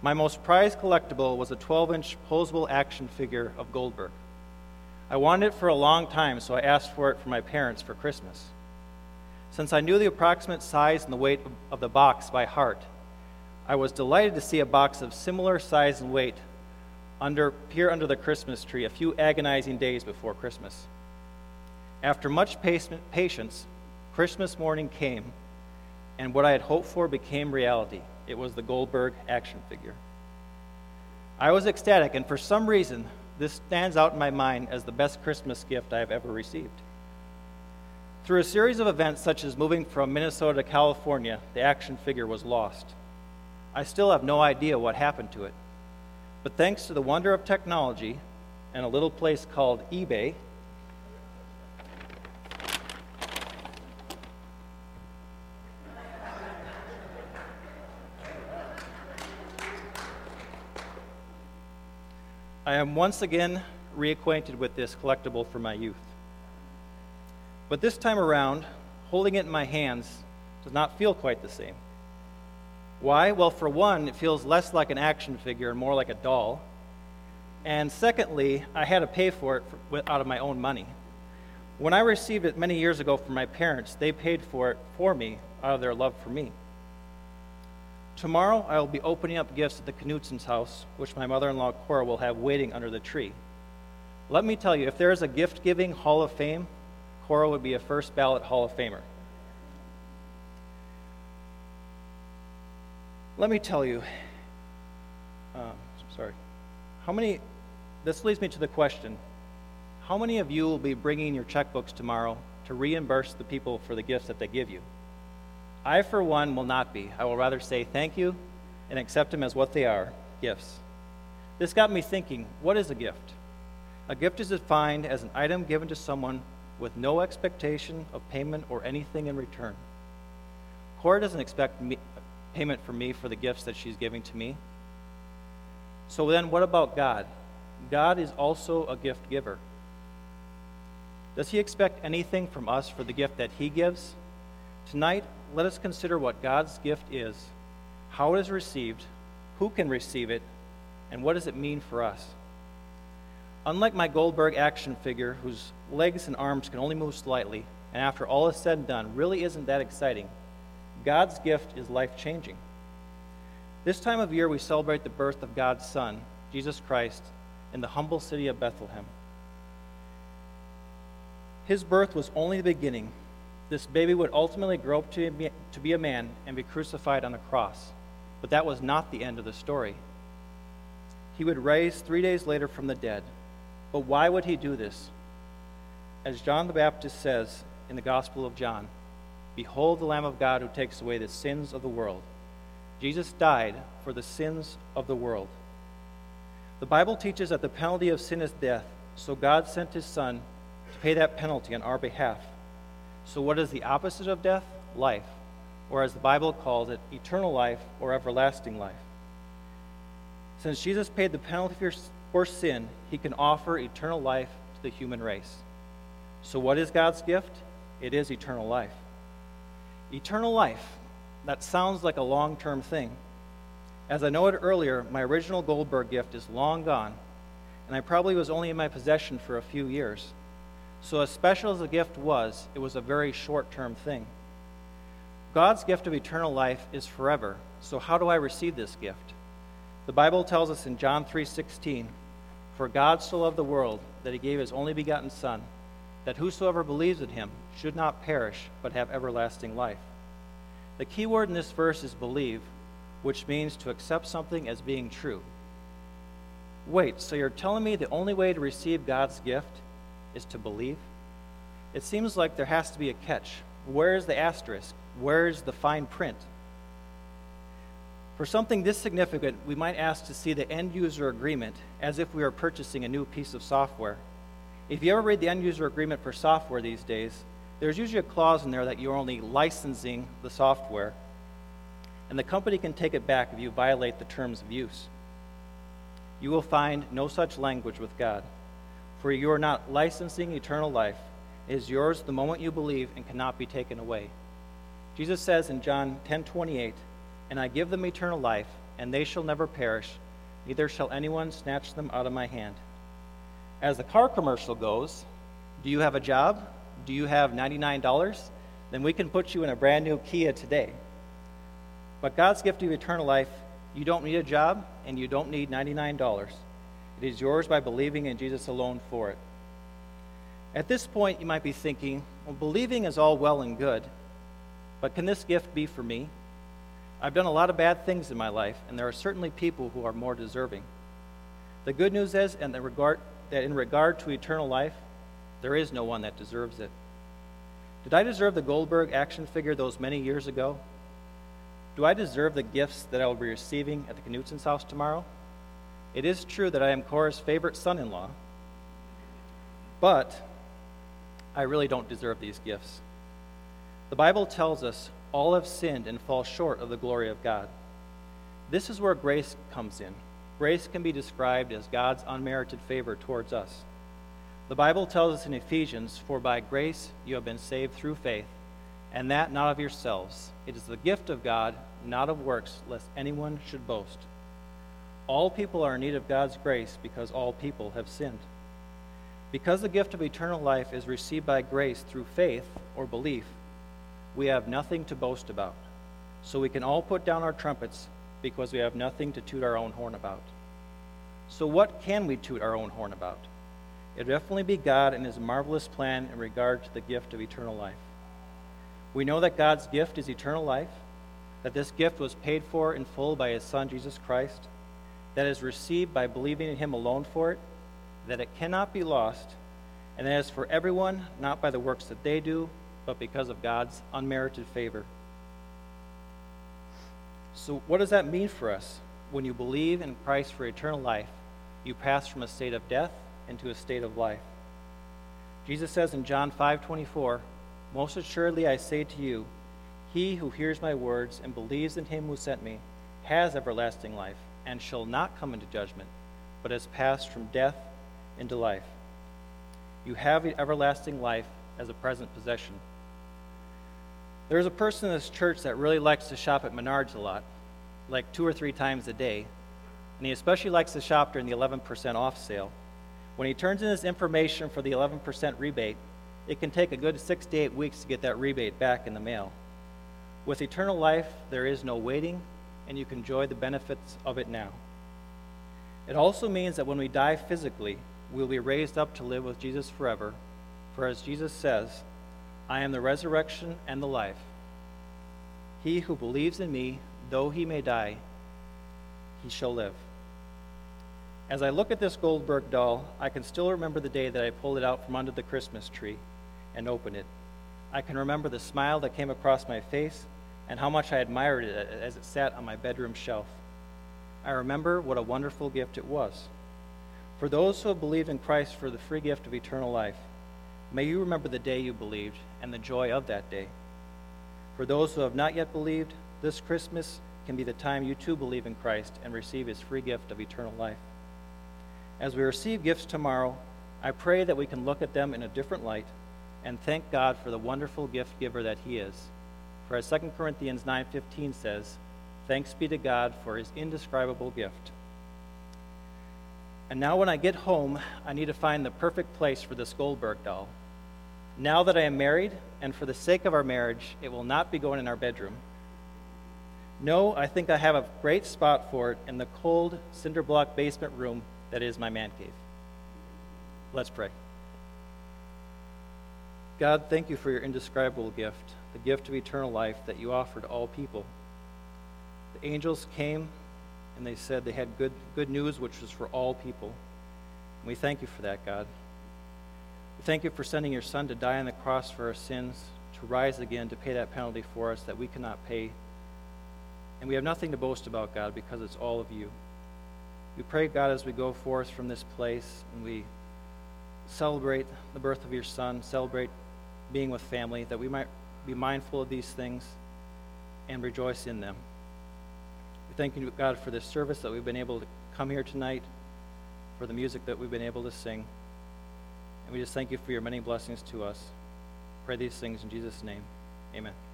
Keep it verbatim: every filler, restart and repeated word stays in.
My most prized collectible was a twelve-inch posable action figure of Goldberg. I wanted it for a long time, so I asked for it for my parents for Christmas. Since I knew the approximate size and the weight of the box by heart, I was delighted to see a box of similar size and weight under, appear under the Christmas tree a few agonizing days before Christmas. After much patience, Christmas morning came, and what I had hoped for became reality. It was the Goldberg action figure. I was ecstatic, and for some reason, this stands out in my mind as the best Christmas gift I have ever received. Through a series of events such as moving from Minnesota to California, the action figure was lost. I still have no idea what happened to it. But thanks to the wonder of technology and a little place called eBay, I am once again reacquainted with this collectible from my youth. But this time around, holding it in my hands does not feel quite the same. Why? Well, for one, it feels less like an action figure and more like a doll. And secondly, I had to pay for it for, out of my own money. When I received it many years ago from my parents, they paid for it for me out of their love for me. Tomorrow, I will be opening up gifts at the Knutson's house, which my mother-in-law Cora will have waiting under the tree. Let me tell you, if there is a gift-giving Hall of Fame, Cora would be a first ballot Hall of Famer. Let me tell you, um, sorry, how many, this leads me to the question, how many of you will be bringing your checkbooks tomorrow to reimburse the people for the gifts that they give you? I, for one, will not be. I will rather say thank you and accept them as what they are, gifts. This got me thinking, what is a gift? A gift is defined as an item given to someone with no expectation of payment or anything in return. Cora doesn't expect me, payment from me for the gifts that she's giving to me. So then what about God? God is also a gift giver. Does he expect anything from us for the gift that he gives? Tonight, let us consider what God's gift is, how it is received, who can receive it, and what does it mean for us. Unlike my Goldberg action figure, whose legs and arms can only move slightly, and after all is said and done, really isn't that exciting, God's gift is life-changing. This time of year, we celebrate the birth of God's Son, Jesus Christ, in the humble city of Bethlehem. His birth was only the beginning. This baby would ultimately grow up to be, to be a man and be crucified on a cross. But that was not the end of the story. He would rise three days later from the dead. But why would he do this? As John the Baptist says in the Gospel of John, "Behold the Lamb of God who takes away the sins of the world." Jesus died for the sins of the world. The Bible teaches that the penalty of sin is death, so God sent his Son to pay that penalty on our behalf. So what is the opposite of death? Life, or as the Bible calls it, eternal life or everlasting life. Since Jesus paid the penalty for sin, he can offer eternal life to the human race. So what is God's gift? It is eternal life. Eternal life, that sounds like a long-term thing. As I noted earlier, my original Goldberg gift is long gone, and I probably was only in my possession for a few years. So as special as the gift was, it was a very short-term thing. God's gift of eternal life is forever, so how do I receive this gift? The Bible tells us in John three sixteen, "For God so loved the world that he gave his only begotten Son, that whosoever believes in him should not perish, but have everlasting life." The key word in this verse is believe, which means to accept something as being true. Wait, so you're telling me the only way to receive God's gift is to believe? It seems like there has to be a catch. Where's the asterisk? Where's the fine print? For something this significant, we might ask to see the end-user agreement as if we were purchasing a new piece of software. If you ever read the end-user agreement for software these days, there's usually a clause in there that you're only licensing the software, and the company can take it back if you violate the terms of use. You will find no such language with God. For you are not licensing eternal life. It is yours the moment you believe and cannot be taken away. Jesus says in John ten twenty-eight, "And I give them eternal life, and they shall never perish, neither shall anyone snatch them out of my hand. As the car commercial goes, do you have a job? Do you have ninety-nine dollars? Then we can put you in a brand new Kia today. But God's gift of eternal life, you don't need a job, and you don't need ninety-nine dollars. It is yours by believing in Jesus alone for it. At this point, you might be thinking, well, believing is all well and good, but can this gift be for me? I've done a lot of bad things in my life, and there are certainly people who are more deserving. The good news is in the regard, that in regard to eternal life, there is no one that deserves it. Did I deserve the Goldberg action figure those many years ago? Do I deserve the gifts that I will be receiving at the Knutson's house tomorrow? It is true that I am Cora's favorite son-in-law, but I really don't deserve these gifts. The Bible tells us all have sinned and fall short of the glory of God. This is where grace comes in. Grace can be described as God's unmerited favor towards us. The Bible tells us in Ephesians, "For by grace you have been saved through faith, and that not of yourselves. It is the gift of God, not of works, lest anyone should boast." All people are in need of God's grace because all people have sinned. Because the gift of eternal life is received by grace through faith or belief, we have nothing to boast about. So we can all put down our trumpets because we have nothing to toot our own horn about. So what can we toot our own horn about? It would definitely be God and his marvelous plan in regard to the gift of eternal life. We know that God's gift is eternal life, that this gift was paid for in full by his Son, Jesus Christ, that is received by believing in him alone for it, that it cannot be lost, and that is for everyone, not by the works that they do, but because of God's unmerited favor. So what does that mean for us? When you believe in Christ for eternal life, you pass from a state of death into a state of life. Jesus says in John five twenty-four, "Most assuredly I say to you, he who hears my words and believes in him who sent me has everlasting life, and shall not come into judgment, but has passed from death into life." You have everlasting life as a present possession. There's a person in this church that really likes to shop at Menards a lot, like two or three times a day, and he especially likes to shop during the eleven percent off sale. When he turns in his information for the eleven percent rebate, it can take a good six to eight weeks to get that rebate back in the mail. With eternal life, there is no waiting, and you can enjoy the benefits of it now. It also means that when we die physically, we will be raised up to live with Jesus forever, for as Jesus says, "I am the resurrection and the life. He who believes in me, though he may die, he shall live." As I look at this Goldberg doll, I can still remember the day that I pulled it out from under the Christmas tree and opened it. I can remember the smile that came across my face and how much I admired it as it sat on my bedroom shelf. I remember what a wonderful gift it was. For those who have believed in Christ for the free gift of eternal life, may you remember the day you believed and the joy of that day. For those who have not yet believed, this Christmas can be the time you too believe in Christ and receive his free gift of eternal life. As we receive gifts tomorrow, I pray that we can look at them in a different light and thank God for the wonderful gift giver that he is. For as Second Corinthians nine fifteen says, "Thanks be to God for his indescribable gift." And now when I get home, I need to find the perfect place for this Goldberg doll. Now that I am married, and for the sake of our marriage, it will not be going in our bedroom. No, I think I have a great spot for it in the cold cinder block basement room that is my man cave. Let's pray. God, thank you for your indescribable gift, the gift of eternal life that you offer to all people. The angels came and they said they had good, good news, which was for all people. And we thank you for that, God. We thank you for sending your Son to die on the cross for our sins, to rise again to pay that penalty for us that we cannot pay. And we have nothing to boast about, God, because it's all of you. We pray, God, as we go forth from this place and we celebrate the birth of your Son, celebrate being with family, that we might be mindful of these things and rejoice in them. We thank you, God, for this service that we've been able to come here tonight, for the music that we've been able to sing. And we just thank you for your many blessings to us. Pray these things in Jesus' name. Amen.